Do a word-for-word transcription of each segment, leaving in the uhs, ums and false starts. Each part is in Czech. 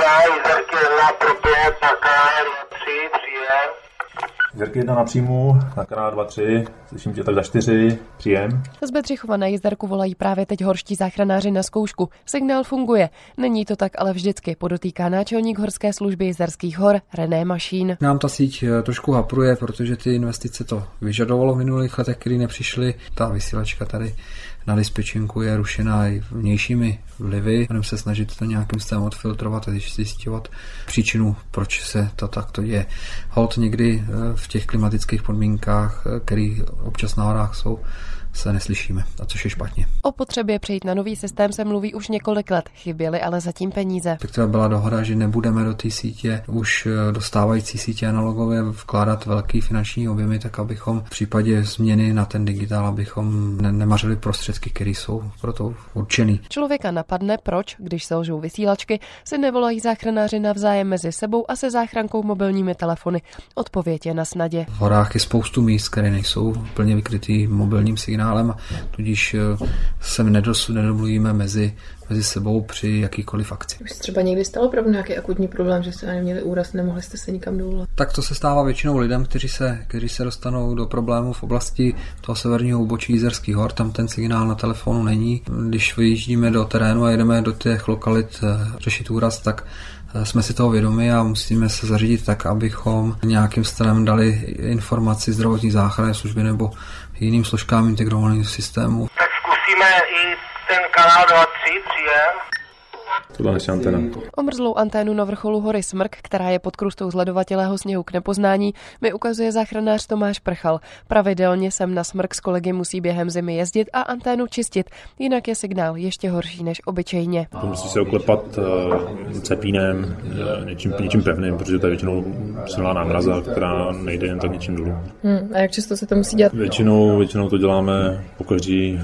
Jizerky jedna pro pět na kanál tři, příjem. Jizerky jedna na příjmu, na kanál dva tři, slyším tě tak za čtyři, příjem. Z Bedřichova na Jizerku volají právě teď horští záchranáři na zkoušku. Signál funguje. Není to tak ale vždycky, podotýká náčelník horské služby Jizerských hor René Mašín. Nám ta síť trošku hapruje, protože ty investice to vyžadovalo v minulých letech, kdy nepřišly. Ta vysílačka tady na dispečinku je rušená i vnějšími vlivy. Budeme se snažit to nějakým způsobem odfiltrovat a zjistit příčinu, proč se to takto děje. Holt někdy v těch klimatických podmínkách, které občas na horách jsou, se neslyšíme, a což je špatně. O potřebě přejít na nový systém se mluví už několik let, chyběly ale zatím peníze. Tak to byla dohoda, že nebudeme do té sítě, už do stávající sítě analogové vkládat velký finanční objemy, tak abychom v případě změny na ten digitál, abychom ne- nemařili prostředky, které jsou pro to určený. Člověka napadne, proč, když selžou vysílačky, si nevolají záchranáři navzájem mezi sebou a se záchrankou mobilními telefony. Odpověď je na snadě. V horách je spoustu míst, které nejsou plně vykrytý mobilním signálem, tudíž se nedomluvíme mezi, mezi sebou při jakýkoliv akci. Už se třeba někdy stalo opravdu nějaký akutní problém, že jste neměli úraz, nemohli jste se nikam dovolat? Tak to se stává většinou lidem, kteří se, kteří se dostanou do problémů v oblasti toho severního úbočí Jizerských hor, tam ten signál na telefonu není. Když vyjíždíme do terénu a jedeme do těch lokalit řešit úraz, tak jsme si toho vědomi a musíme se zařídit tak, abychom nějakým stylem dali informaci zdravotní záchranné služby nebo jiným složkám integrovaných systémů. Tak zkusíme i ten kanál dva tři, příjem. Tohle naše antena. Omrzlou anténu na vrcholu hory Smrk, která je pod krustou zledovatělého sněhu k nepoznání, mi ukazuje záchranář Tomáš Prchal. Pravidelně sem na Smrk s kolegy musí během zimy jezdit a anténu čistit, jinak je signál ještě horší než obyčejně. To musí se oklepat uh, cepínem, uh, něčím, něčím pevným, protože to je většinou silná námraza, která nejde jen tak něčím dolů. Hmm, a jak často se to musí dělat? Většinou, většinou to děláme pokaždý,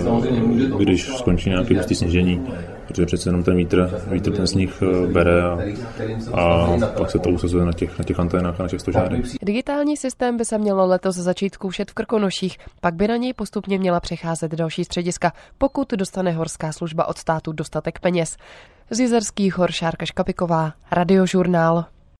uh, když skončí nějaké hustý sněžení, protože přece jenom ten vítr, vítr ten sníh bere a, a pak se to usazuje na těch, na těch anténách a na těch stožárech. Digitální systém by se mělo letos začít zkoušet v Krkonoších, pak by na něj postupně měla přecházet další střediska, pokud dostane horská služba od státu dostatek peněz. Z Jizerských hor Šárka Škapiková, Radiožurnál.